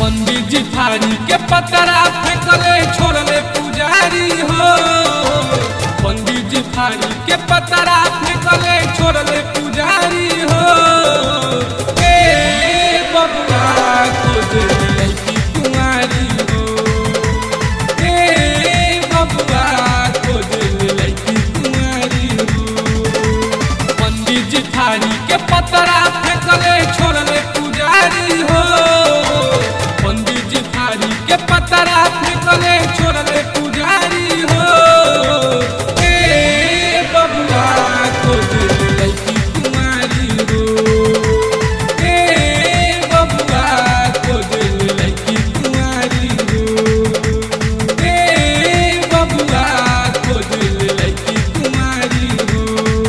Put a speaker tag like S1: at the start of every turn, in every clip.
S1: पंडित जी थारी के पतरा फेंकले छोड़ले पुजारी हो। पंडित जी थारी के पतरा फेंकले छोड़ले पुजारी हो। ए बबुआ खोजे लड़की कुंवारी हो। ए बबुआ खोजे लड़की कुंवारी हो। पंडित जी थारी के पतरा फेंकले छोड़ले पुजारी हो। पंडित जी थारी के पतरा फेंकले छोड़ले पुजारी हो। ए बबुआ खोजे लड़की कुंवारी हो। ए बबुआ खोजे लड़की कुंवारी हो। ए बबुआ खोजे लड़की कुंवारी हो।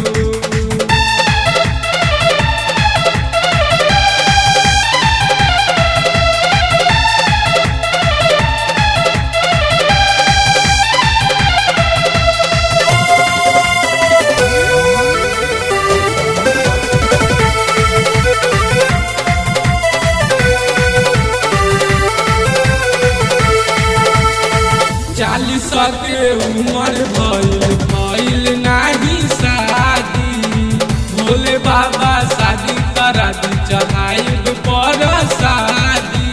S1: चालीस के उम्र भइल नाही शादी। भोले बाबा शादी करा दी चढ़ाई पर शादी।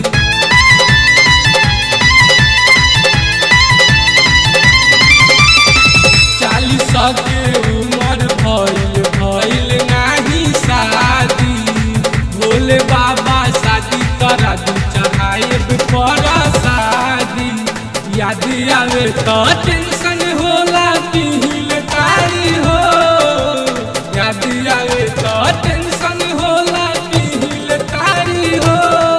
S1: चालीस के उम्र भइल नाही शादी। भोले बाबा शादी करा दी चढ़ाई पर शादी। याद आवे तो टेंशन होला दिल तारी हो। याद आवे तो टेंशन होला दिल तारी हो।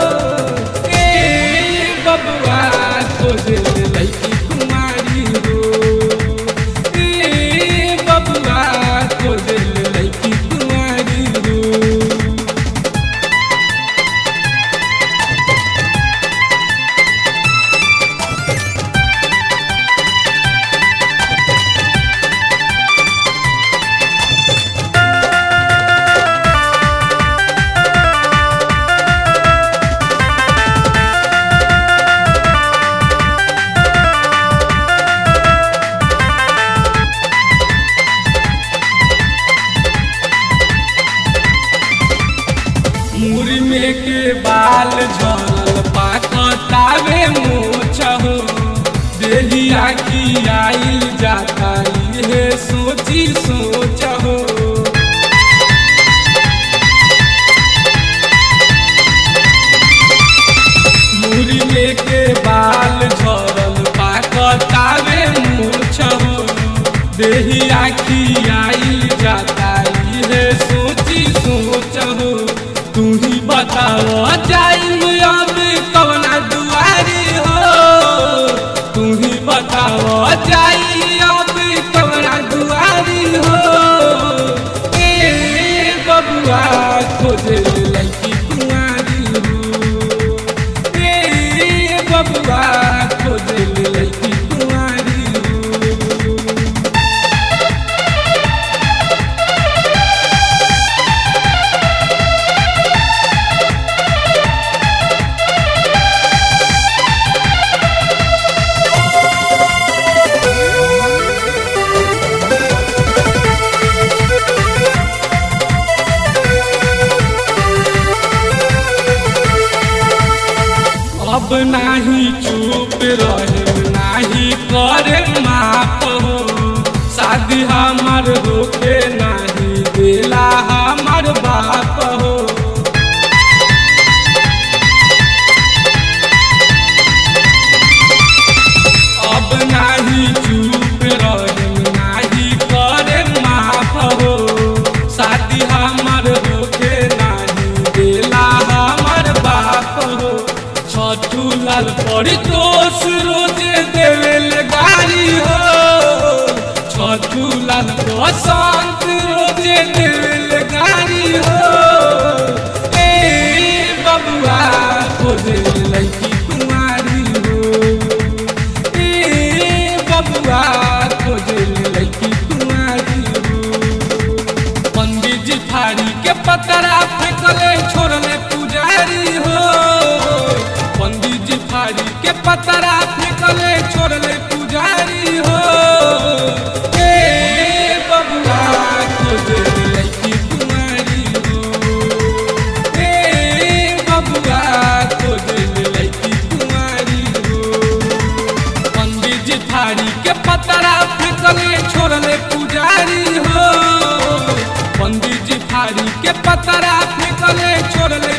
S1: ए बबुआ खोजे लड़की कुंवारी हो। ए बबुआ खोजे लड़की कुंवारी हो। मुरी में के बाल झरल पाकतावे मोछ हो। देहिया की आइल जाता ये सोची सोच हो। मुरी में के बाल झरल पाकतावे मोछ हो। देहिया की आइल जाता ये सोची सोच हो। तू ही बताओ जाइम अब कवना दुआरी हो। तू ही बताओ जाई अब कवना दुआरी हो। ए बबुआ खोजे लड़की कुंवारी हो। ए बबुआ खोजे लड़की कुंवारी हो। अब नाही चुप रहे नाही करे माप हो। शादी हमार होके नाही देला हमार बाप हो। अब नाही चुप रहे नाही करे माप हो। शादी हमार होके नाही देला हमार बाप हो। छठू लाल पड़ी दोष रोजे देवे गारी हो। छठू लाल बसंत रोजे देवे गारी हो। ए बबुआ खोजे लड़की कुंवारी हो। ए बबुआ खोजे लड़की कुंवारी हो। पंडित जी थारी के पतरा फेंकले छोड़ले पुजारी हो। पतरा फेंकले छोड़ले पुजारी हो। बबुआ खोजले लड़की कुंवारी हो। बबुआ खोजले लड़की कुंवारी हो। पंडित जी थारी के पतरा फेंकले छोड़ले पुजारी हो। पंडित जी थारी के पतरा फेंकले छोड़ले